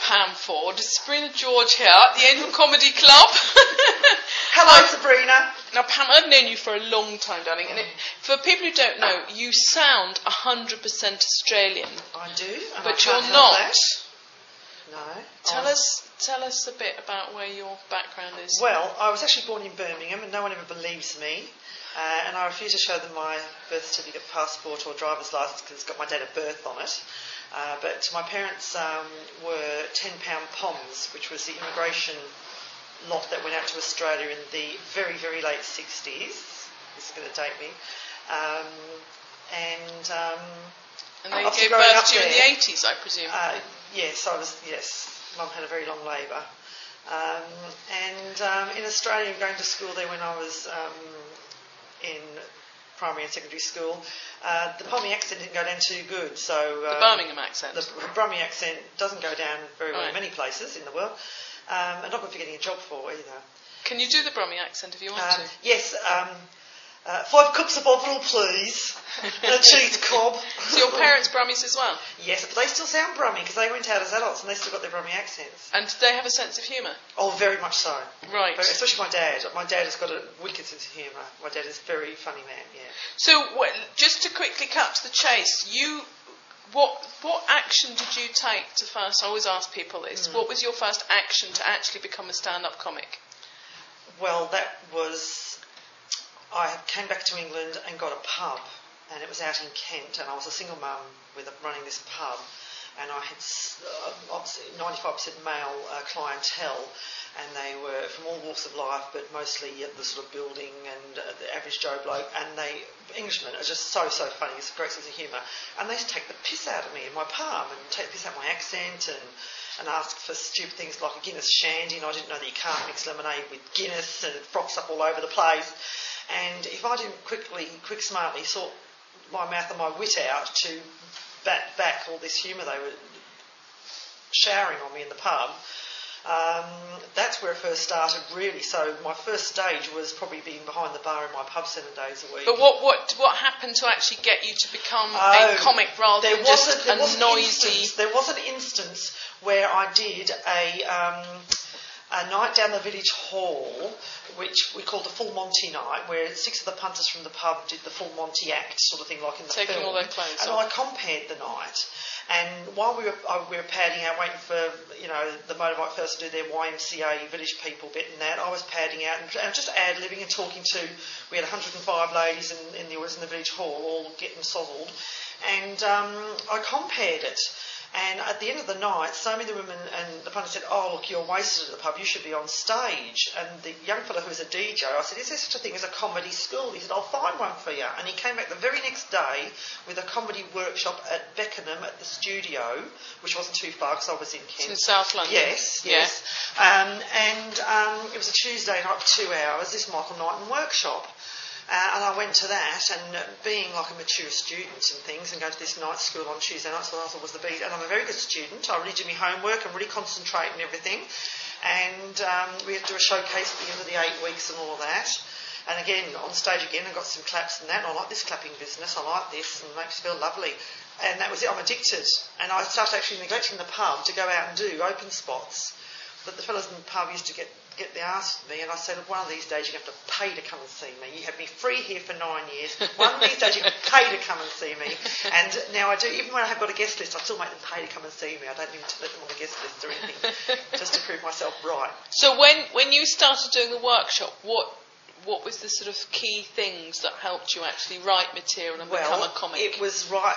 Pam Ford. Sabrina George here at the Angel Comedy Club. Hello, Sabrina. Now, Pam, I've known you for a long time, darling, and for people who don't know, you sound 100% Australian. I do, but you're not. That. No. Tell us a bit about where your background is. Well, I was actually born in Birmingham, and no one ever believes me. And I refuse to show them my birth certificate, passport or driver's licence because it's got my date of birth on it. But my parents were £10 POMs, which was the immigration lot that went out to Australia in the very, very late 60s. This is going to date me. And they gave birth to you in the 80s, I presume? Yes. Mum had a very long labour. In Australia, going to school there when I was in primary and secondary school, the Pommy accent didn't go down too good. So the Birmingham accent? The Brummie accent doesn't go down very well in many places in the world. And not good for getting a job for either. Can you do the Brummie accent if you want to? Yes. 5 cups of bovril, please, and a cheese cob. So your parents Brummies as well? Yes, but they still sound Brummie because they went out as adults and they still got their Brummie accents. And do they have a sense of humour? Oh, very much so. Right. Especially my dad. My dad has got a wicked sense of humour. My dad is a very funny man, yeah. So, just to quickly cut to the chase, what action did you take to first? I always ask people this. What was your first action to actually become a stand-up comic? Well, that was... I came back to England and got a pub, and it was out in Kent, and I was a single mum running this pub, and I had obviously 95% male clientele, and they were from all walks of life, but mostly the sort of building and the average Joe bloke, and Englishmen are just so funny. It's a great sense of humour, and they used to take the piss out of me in my pub and take the piss out of my accent and ask for stupid things like a Guinness shandy, and I didn't know that you can't mix lemonade with Guinness, and it froths up all over the place. And if I didn't quick smartly sort my mouth and my wit out to bat back all this humour they were showering on me in the pub, that's where it first started, really. So my first stage was probably being behind the bar in my pub 7 days a week. But what happened to actually get you to become a comic rather than just a noisy... There was an instance where I did a night down the village hall, which we called the Full Monty night, where 6 of the punters from the pub did the Full Monty act, sort of thing, like in the film. Taking all their clothes and off. I compared the night. And while we were padding out, waiting for the motorbike first to do their YMCA village people bit and that, I was padding out and just ad-libbing and talking to. We had 105 ladies in the village hall, all getting sozzled, and I compared it. And at the end of the night, so many of the women and the punter said, "Oh, look, you're wasted at the pub, you should be on stage." And the young fellow who was a DJ, I said, "Is there such a thing as a comedy school?" He said, "I'll find one for you." And he came back the very next day with a comedy workshop at Beckenham at the studio, which wasn't too far because I was in Kent. It's in South London. Yes. It was a Tuesday night for 2 hours, this Michael Knighton workshop. And I went to that, and being like a mature student and things, and going to this night school on Tuesday nights, what I thought was the beat. And I'm a very good student. I really do my homework and really concentrate and everything. And we had to do a showcase at the end of the 8 weeks and all of that. And again, on stage again, I got some claps and that. And I like this clapping business. I like this, and it makes me feel lovely. And that was it. I'm addicted. And I started actually neglecting the pub to go out and do open spots. But the fellas in the pub used to get the arse with me, and I said, one of these days you're going to have to pay to come and see me. You had me free here for 9 years. One of these days you're going to pay to come and see me. And now I do, even when I have got a guest list, I still make them pay to come and see me. I don't even let them on the guest list or anything, just to prove myself right. So when you started doing the workshop, what was the sort of key things that helped you actually write material and become a comic? It was what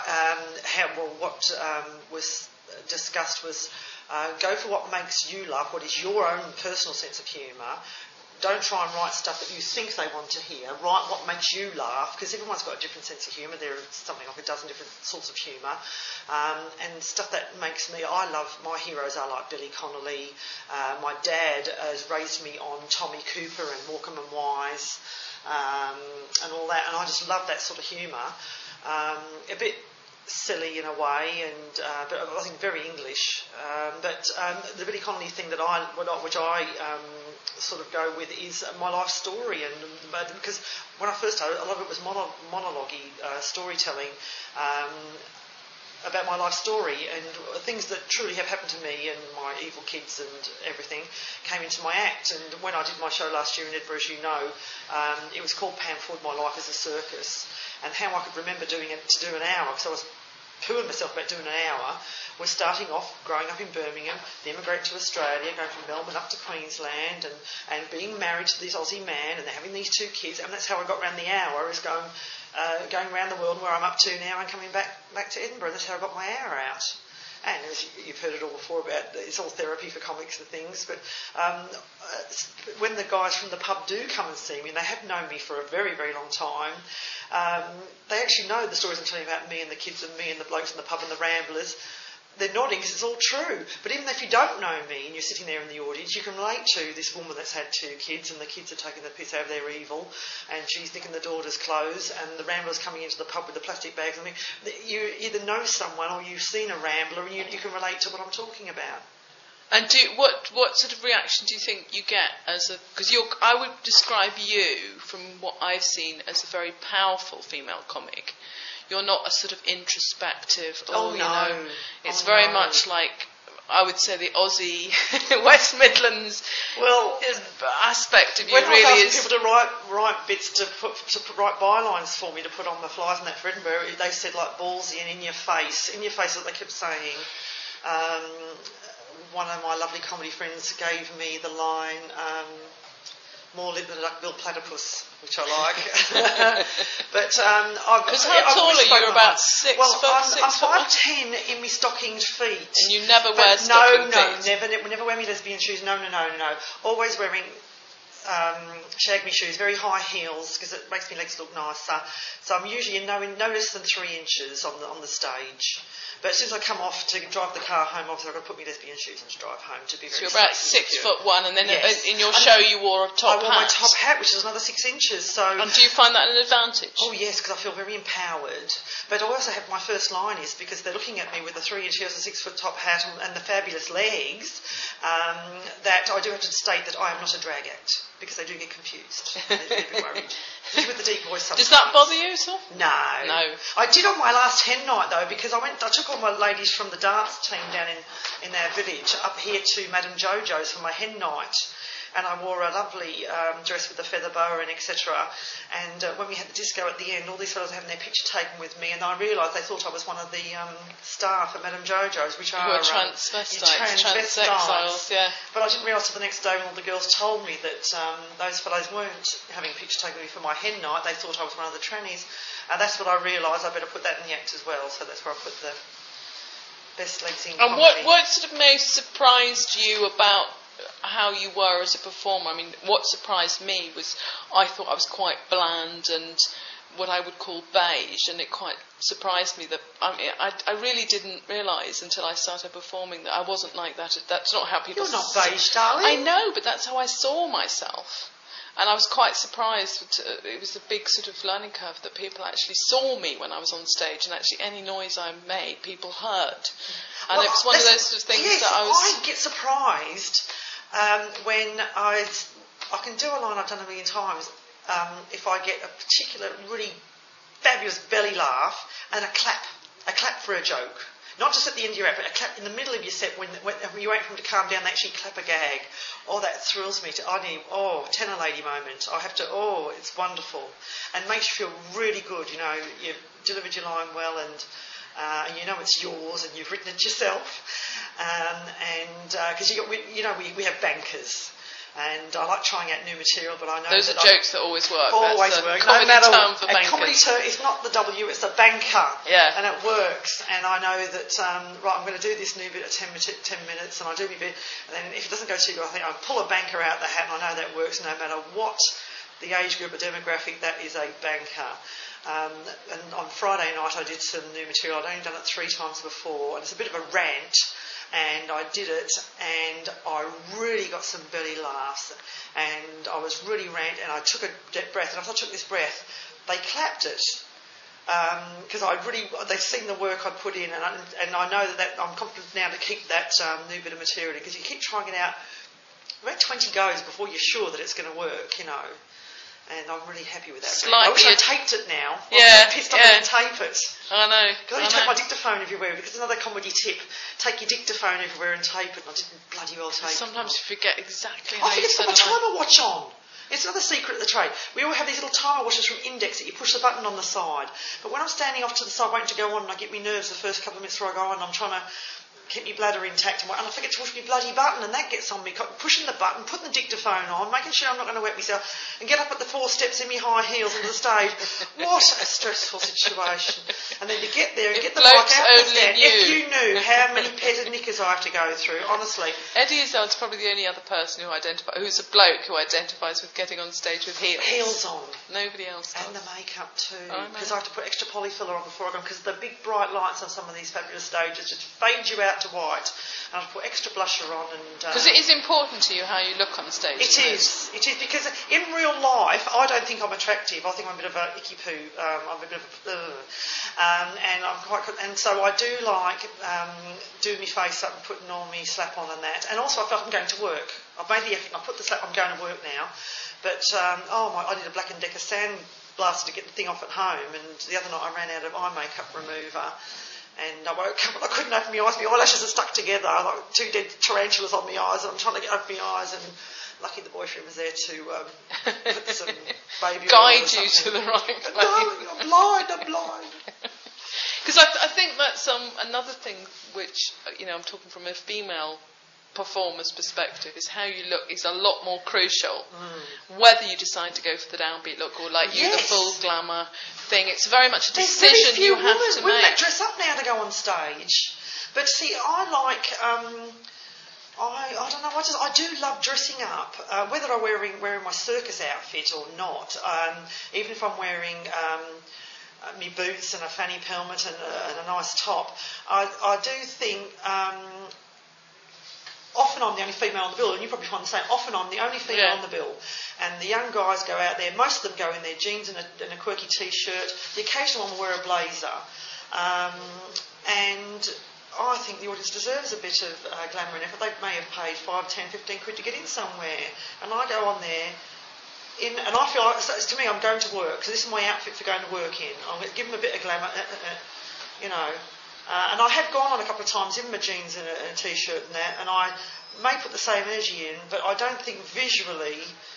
was discussed was go for what makes you laugh, what is your own personal sense of humour. Don't try and write stuff that you think they want to hear. Write what makes you laugh, because everyone's got a different sense of humour. There are something like a dozen different sorts of humour. And stuff that makes me... I love... My heroes are like Billy Connolly. My dad has raised me on Tommy Cooper and Morecambe and Wise and all that. And I just love that sort of humour. A bit silly in a way, and but I think very English. But the Billy Connolly thing that which I sort of go with is my life story, and because when I first started, a lot of it was monologue-y storytelling. about my life story, and things that truly have happened to me and my evil kids and everything came into my act. And when I did my show last year in Edinburgh, as you know, it was called Pam Ford, My Life as a Circus, and how I could remember doing it to do an hour, because I was pooing myself about doing an hour, was starting off growing up in Birmingham, then immigrating to Australia, going from Melbourne up to Queensland, and being married to this Aussie man, and having these 2 kids, and that's how I got around the hour, is going around the world where I'm up to now and coming back to Edinburgh. That's how I got my hour out. And as you've heard it all before about, it's all therapy for comics and things, but when the guys from the pub do come and see me, and they have known me for a very, very long time, they actually know the stories I'm telling about me and the kids and me and the blokes in the pub and the Ramblers. They're nodding because it's all true. But even if you don't know me and you're sitting there in the audience, you can relate to this woman that's had 2 kids, and the kids are taking the piss out of their evil, and she's nicking the daughter's clothes, and the Ramblers coming into the pub with the plastic bags. I mean, you either know someone or you've seen a Rambler, and you can relate to what I'm talking about. And what sort of reaction do you think you get because I would describe you, from what I've seen, as a very powerful female comic. You're not a sort of introspective. It's very much like, I would say, the Aussie West Midlands aspect of you. When really I was is. asking people to write bits to write bylines for me to put on the flyers and that for Edinburgh, they said like ballsy and in your face. In your face, what they kept saying. One of my lovely comedy friends gave me the line, more lip than a duck-billed platypus, which I like. But because how tall are you? You're about 6 foot. I'm 5'10" in my stockinged feet. And you never wear stocking feet? Never wear me lesbian shoes. No. Always wearing shag-me shoes, very high heels, because it makes my legs look nicer. So I'm usually in no less than 3 inches on the stage. But as soon as I come off to drive the car home, obviously I've got to put my lesbian shoes and drive home to be very safe. So you're about 6'1", and then in your show you wore a top hat. I wore my top hat, which is another 6 inches. So. And do you find that an advantage? Oh yes, because I feel very empowered. But I also have my first line is because they're looking at me with the 3-inch heels, a 6-foot top hat, and the fabulous legs, that I do have to state that I am not a drag act, because they do get confused. They're a bit worried. With the deep voice sometimes. Does that bother you at all? No. I did on my last hen night though, because I took all my ladies from the dance team down in our village up here to Madame Jojo's for my hen night. And I wore a lovely dress with a feather boa and etc. And when we had the disco at the end, all these fellows were having their picture taken with me, and I realised they thought I was one of the staff at Madame Jojo's, which are transvestites, yeah. But I didn't realise till the next day when all the girls told me that those fellows weren't having a picture taken with me for my hen night. They thought I was one of the trannies. And that's what I realised. I better put that in the act as well. So that's where I put the best legs in. And what sort of most surprised you about how you were as a performer? I mean, what surprised me was I thought I was quite bland and what I would call beige, and it quite surprised me that I really didn't realise until I started performing that I wasn't like that. That's not how people. You're not beige, darling. I know, but that's how I saw myself. And I was quite surprised. It was a big sort of learning curve that people actually saw me when I was on stage, and actually any noise I made, people heard. And it was one of those sort of things that I get surprised when I can do a line I've done a million times. If I get a particular really fabulous belly laugh and a clap for a joke. Not just at the end of your act, but a clap in the middle of your set when you wait for them to calm down, they actually clap a gag. Oh, that thrills me. Tenor lady moment. It's wonderful. And makes you feel really good, you know, you've delivered your line well and you know it's yours and you've written it yourself. Because we have bankers. And I like trying out new material, but I know those that are jokes that always work. Always work. Comedy term for bankers. Comedy term, it's not the W, it's the banker. Yeah. And it works. And I know that, I'm going to do this new bit at 10 minutes, and I do my bit, and then if it doesn't go too good, I think I'll pull a banker out the hat, and I know that works no matter what the age group or demographic, that is a banker. And on Friday night I did some new material. I'd only done it 3 times before, and it's a bit of a rant. And I did it, and I really got some belly laughs, and I was really rant, and I took a deep breath, and after I took this breath, they clapped it, because they'd seen the work I'd put in, and I know that I'm confident now to keep that new bit of material, because you keep trying it out, about 20 goes before you're sure that it's going to work, you know. And I'm really happy with that. Slightly I wish I taped it now. Yeah, I'm pissed off I didn't tape it. I know. Because I take my dictaphone everywhere. Because another comedy tip: take your dictaphone everywhere and tape it. And I didn't bloody well tape it. Sometimes you forget exactly how I forget you to put my said it. timer watch on. It's another secret of the trade. We all have these little timer watches from Index that you push the button on the side. But when I'm standing off to the side waiting to go on, and I get me nerves the first couple of minutes before I go on, I'm trying to keep my bladder intact and I forget to push my bloody button, and that gets on me. Pushing the button, putting the dictaphone on, making sure I'm not going to wet myself, and get up at the 4 steps in my high heels into the stage. What a stressful situation. And then to get there and get the mic out the stand. If you knew how many pairs of knickers I have to go through, honestly. Eddie Izzard's probably the only other person who's a bloke who identifies with getting on stage with heels. Heels on. Nobody else does. And the makeup too. Because I have to put extra polyfiller on before I go, because the big bright lights on some of these fabulous stages just fade you out to white, and I put extra blusher on. Because it is important to you how you look on stage. It is because in real life I don't think I'm attractive. I think I'm a bit of a icky poo. I'm a bit of and I'm quite, and so I do like doing my face up and putting on me slap on and that. And also I feel like I'm going to work. I've made the effort and I put the slap. I'm going to work now, but I did a Black & Decker sand blaster to get the thing off at home, and the other night I ran out of eye makeup remover. And I woke up and I couldn't open my eyes. My eyelashes are stuck together, like 2 dead tarantulas on my eyes, and I'm trying to open my eyes. And lucky the boyfriend was there to put some baby oil guide you to the right place. No, I'm blind. Because I think that's another thing which, I'm talking from a female performer's perspective, is how you look is a lot more crucial. Whether you decide to go for the downbeat look or the full glamour thing, it's very much a decision you have to make. Women that dress up now to go on stage, but see, I like. I don't know. I do love dressing up, whether I'm wearing my circus outfit or not. Even if I'm wearing me boots and a fanny pelmet and a nice top, I do think. Often I'm the only female on the bill, and you probably find the same. Often I'm the only female on the bill, and the young guys go out there. Most of them go in their jeans and a quirky t-shirt. The occasional one will wear a blazer, and I think the audience deserves a bit of glamour and effort. They may have paid 5, 10, 15 quid to get in somewhere, and I go on there. And I feel like, to me, I'm going to work, so this is my outfit for going to work in. I'm going to give them a bit of glamour, and I have gone on a couple of times in my jeans and a t-shirt and that, and I may put the same energy in, but I don't think visually,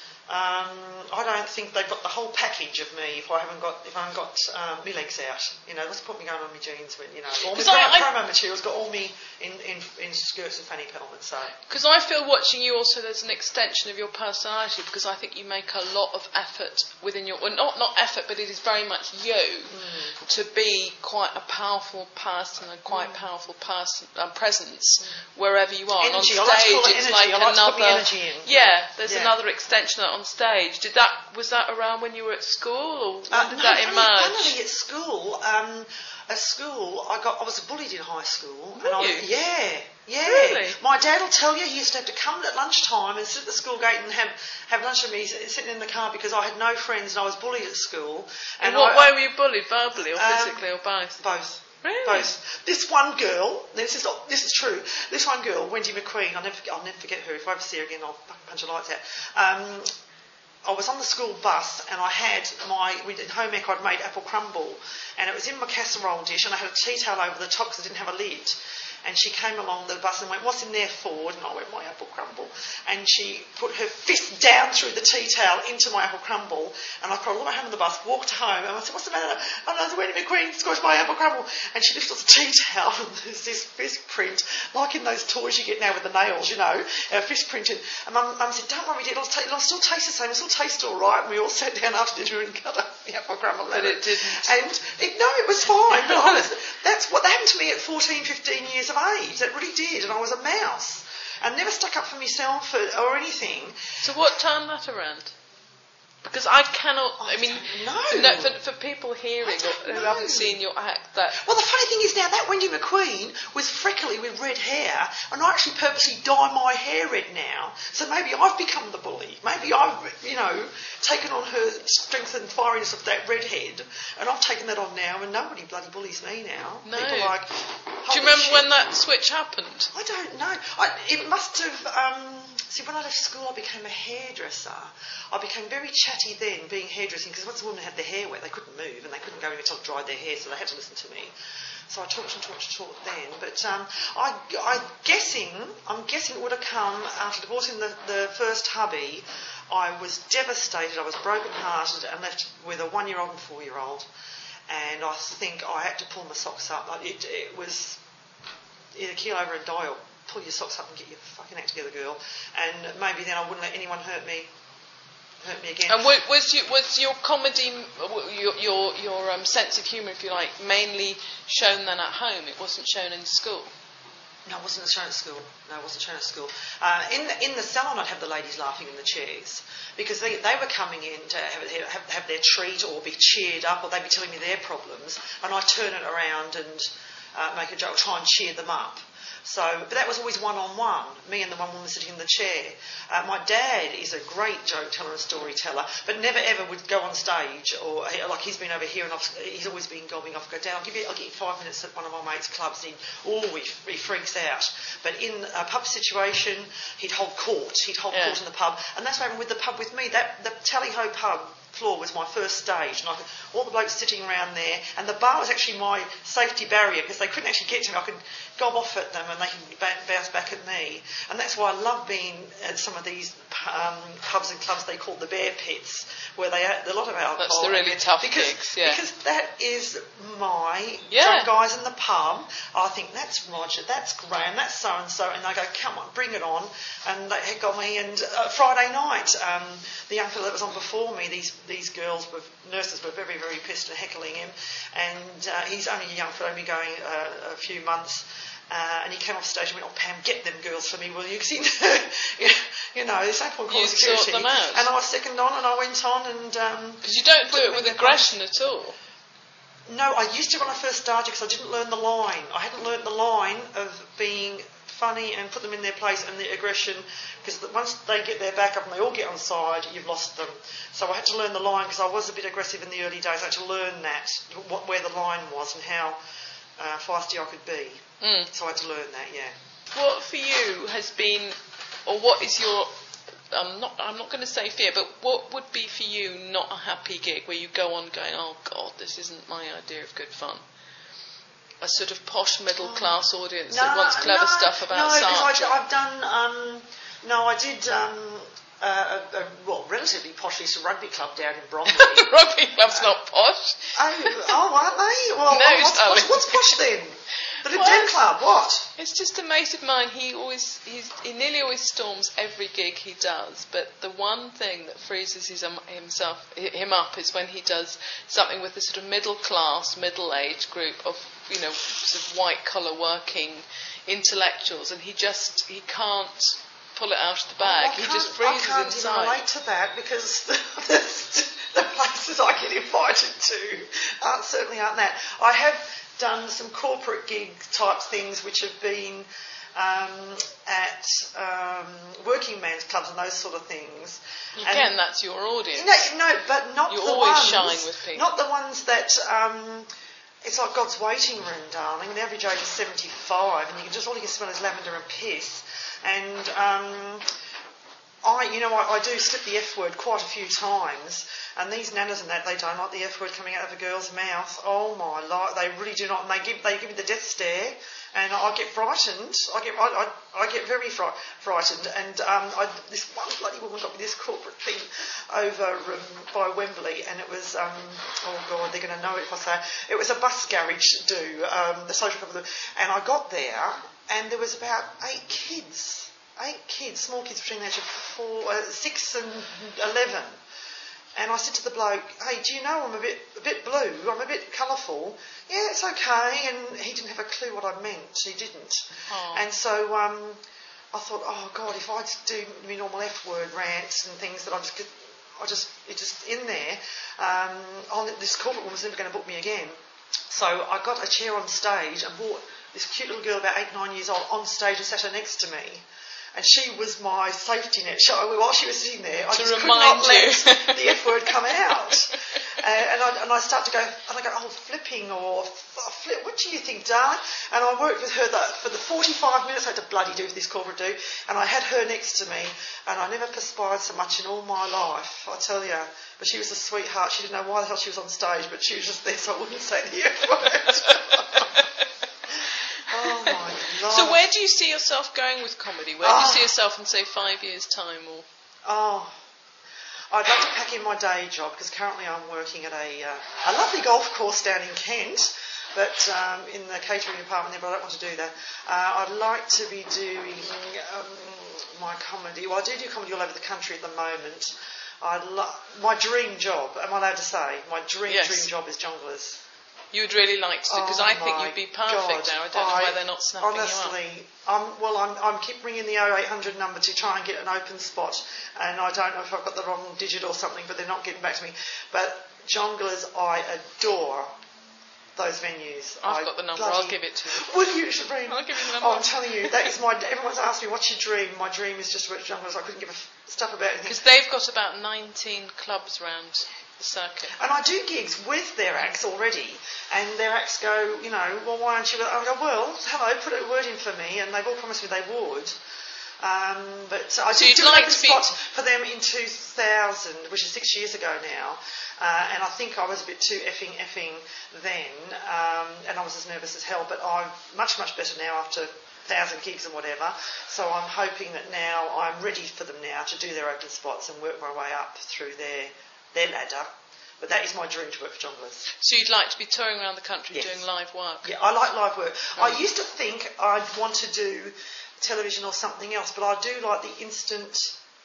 I don't think they've got the whole package of me if I haven't got my legs out. What's the point me going on my jeans when, all my promo material's got all me in skirts and fanny pelmets. So. Because I feel watching you also there's an extension of your personality, because I think you make a lot of effort within your, well, not effort, but it is very much you to be quite a powerful person and quite powerful presence wherever you are. Energy. And on stage, it's like another. Energy in. There's another extension on stage. Was that around when you were at school, or when did that emerge? Only at school. At school, I was bullied in high school. Were you? Yeah. Really? My dad will tell you he used to have to come at lunchtime and sit at the school gate and have lunch with me sitting in the car because I had no friends and I was bullied at school. And what way were you bullied? Verbally or physically or both? Both. Really? Both. This one girl, this is true. This one girl, Wendy McQueen, I'll never forget her. If I ever see her again, I'll punch her lights out. I was on the school bus and I had we did home ec, I'd made apple crumble, and it was in my casserole dish, and I had a tea towel over the top because I didn't have a lid. And she came along the bus and went, "What's in there, Ford?" And I went, "My apple crumble." And she put her fist down through the tea towel into my apple crumble, and I cried all the way home on the bus, walked home, and I said, "What's the matter?" And I was Wendy McQueen squashed my apple crumble. And she lifted off the tea towel, and there's this fist print, like in those toys you get now with the nails, a fist print. And Mum said, "Don't worry, Dad, it'll still taste the same, it'll still taste all right." And we all sat down after dinner and cut up the apple crumble. But it didn't. And it was fine, but that's what happened to me at 14, 15 years of age. That really did, and I was a mouse. I never stuck up for myself or anything. So what turned that around? Because I cannot. For people hearing who haven't seen your act, that. Well, the funny thing is now that Wendy McQueen was freckly with red hair, and I actually purposely dye my hair red now. So maybe I've become the bully. Maybe I've, taken on her strength and fieriness of that redhead, and I've taken that on now, and nobody bloody bullies me now. No. People are like. Do you remember when that switch happened? I don't know. It must have. See, when I left school, I became a hairdresser. I became very chatty chatty then, being hairdressing, because once the women had their hair wet, they couldn't move and they couldn't go in until they dried their hair, so they had to listen to me. So I talked then. But I'm guessing it would have come after divorcing the first hubby. I was devastated, I was broken-hearted and left with a 1-year-old and 4-year-old. And I think I had to pull my socks up. It was either keel over and die or pull your socks up and get your fucking act together, girl. And maybe then I wouldn't let anyone hurt me again. And was your comedy, your sense of humour, if you like, mainly shown then at home? It wasn't shown in school? No, it wasn't shown at school. In the salon, I'd have the ladies laughing in the chairs because they were coming in to have their treat or be cheered up, or they'd be telling me their problems, and I'd turn it around and make a joke, try and cheer them up. But that was always one-on-one, me and the one woman sitting in the chair. My dad is a great joke teller and storyteller, but never ever would go on stage, or like he's been over here and he's always been gobbing off, go down, I'll give you 5 minutes at one of my mates' clubs, and he freaks out. But in a pub situation, he'd hold court in the pub, and that's what happened with the pub with me. The Tally-Ho pub floor was my first stage, and all the blokes sitting around there, and the bar was actually my safety barrier because they couldn't actually get to me. I could gob off at them and they can bounce back at me, and that's why I love being at some of these pubs and clubs they call the bear pits, where they had a lot of alcohol. That's the really tough gigs, yeah. Because that is my drunk guys in the pub. I think that's Roger, that's Graham, that's so and so, and they go, come on, bring it on, and they got me. And Friday night, the young fellow that was on before me, these girls nurses were very, very pissed and heckling him, and he's only a young fellow, only going a few months. And he came off stage and went, "Oh, Pam, get them girls for me, will you?" Because there's no point calling security. Sort them out. And I was second on, and I went on, and because you don't do it with aggression at all. No, I used to when I first started because I didn't learn the line. I hadn't learned the line of being funny and put them in their place, and the aggression, because once they get their back up and they all get on side, you've lost them. So I had to learn the line because I was a bit aggressive in the early days. I had to learn that, where the line was and how feisty I could be. So I had to learn that, yeah. What for you has been, or what is your, I'm not going to say fear, but what would be for you not a happy gig where you go on going, oh God, this isn't my idea of good fun? A sort of posh middle class audience that wants clever stuff about science. I did a relatively posh rugby club down in Bromley. Rugby club's not posh. Aren't they? Well, no, what's posh then? The Den Club, what? It's just a mate of mine. He nearly always storms every gig he does. But the one thing that freezes him up is when he does something with a sort of middle class, middle age group of sort of white collar working intellectuals, and he can't pull it out of the bag. He just freezes inside. I can't relate to that because the places I get invited to certainly aren't that. I have done some corporate gig type things which have been at working men's clubs and those sort of things. Again, that's your audience. No, but not you the always ones. Shine with people. Not the ones that. It's like God's waiting room, darling. The average age is 75, and all you can smell is lavender and piss. And I do slip the F word quite a few times, and these nanas and that, they don't like the F word coming out of a girl's mouth. Oh my life, they really do not. And they give me the death stare, and I get frightened. I get very frightened. And this one bloody woman got me this corporate thing over by Wembley, and it was oh God, they're going to know it if I say it. It was a bus garage the social club, and I got there, and there was about 8 kids, small kids between the age of 6 and 11. And I said to the bloke, "Hey, do you know I'm a bit blue? I'm a bit colourful." "Yeah, it's okay." And he didn't have a clue what I meant. He didn't. Oh. And so I thought, oh God, if I do my normal F word rants and things that it's just in there, this corporate woman's never going to book me again. So I got a chair on stage and brought this cute little girl about 8-9 years old on stage and sat her next to me. And she was my safety net. While she was sitting there, I just could not let the F word come out. and I start to go, and I go, oh, flipping or flip, what do you think, darling? And I worked with her for the 45 minutes I had to bloody do this corporate do, and I had her next to me, and I never perspired so much in all my life, I tell you. But she was a sweetheart. She didn't know why the hell she was on stage, but she was just there, so I wouldn't say the F word. Oh my God. So where do you see yourself going with comedy? Where do you see yourself in, say, 5 years' time? Or I'd like to pack in my day job, because currently I'm working at a lovely golf course down in Kent, but in the catering department there, but I don't want to do that. I'd like to be doing my comedy. Well, I do comedy all over the country at the moment. My dream job, am I allowed to say? My dream job is Jongleurs. You would really like to, because I think you'd be perfect there. I don't know why they're not snapping honestly, you up. I'm keep ringing the 0800 number to try and get an open spot, and I don't know if I've got the wrong digit or something, but they're not getting back to me. But Jongleurs, I adore those venues. I've got the number, I'll give it to you. Will you, Sabrina? I'll give you the number. Oh, I'm telling you, that is everyone's asked me, what's your dream? My dream is just to work Jongleurs. I couldn't give a stuff about anything. Because they've got about 19 clubs around the circuit. And I do gigs with their acts already, and their acts go, well, why aren't you? I go, well, hello, put a word in for me, and they've all promised me they would. But I did do an open spot for them in 2000, which is 6 years ago now, and I think I was a bit too effing then, and I was as nervous as hell, but I'm much better now after 1,000 gigs and whatever, so I'm hoping that now I'm ready for them now to do their open spots and work my way up through their ladder. But that is my dream, to work for Jongleurs. So you'd like to be touring around the country doing live work? Yeah, I like live work. Right. I used to think I'd want to do television or something else, but I do like the instant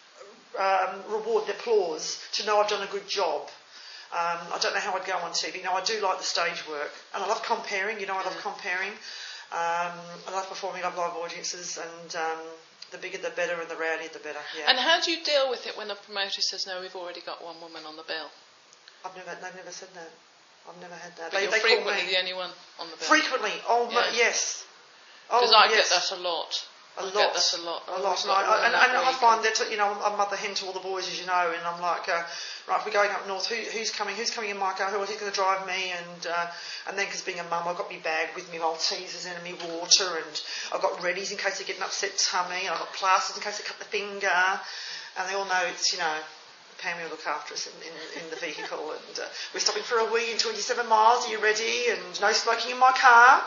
reward, the applause, to know I've done a good job. I don't know how I'd go on TV. I do like the stage work, and I love comparing. I love comparing. I love performing. I love live audiences, and the bigger the better, and the rowdier the better. Yeah. And how do you deal with it when a promoter says, "No, we've already got one woman on the bill"? They've never said that. I've never had that. But you're frequently the only one on the bill. Frequently, yes. Because I get that a lot. A lot. And I find that, I'm a mother hen to all the boys, as you know, and I'm like, right, we're going up north, who's coming in my car, who's going to drive me, and then, because being a mum, I've got my bag with me, Maltesers and me water, and I've got readies in case they get an upset tummy, and I've got plasters in case they cut the finger, and they all know it's, Pam will look after us in the vehicle, and we're stopping for a wee in 27 miles, are you ready, and no smoking in my car.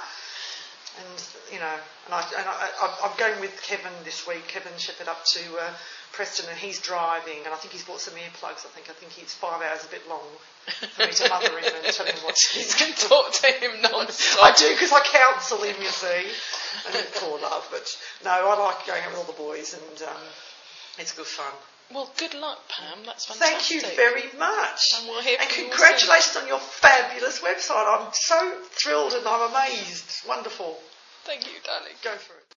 And I'm going with Kevin this week. Kevin Shepherd up to Preston, and he's driving, and I think he's bought some earplugs. I think he's 5 hours a bit long for me to mother him and tell him what he's going to talk to him non-stop. I do, because I counsel him, you see. And poor love, but no, I like going out with all the boys, and it's good fun. Well, good luck, Pam. That's fantastic. Thank you very much. And we'll hear from you congratulations on your fabulous website. I'm so thrilled and I'm amazed. Wonderful. Thank you, darling. Go for it.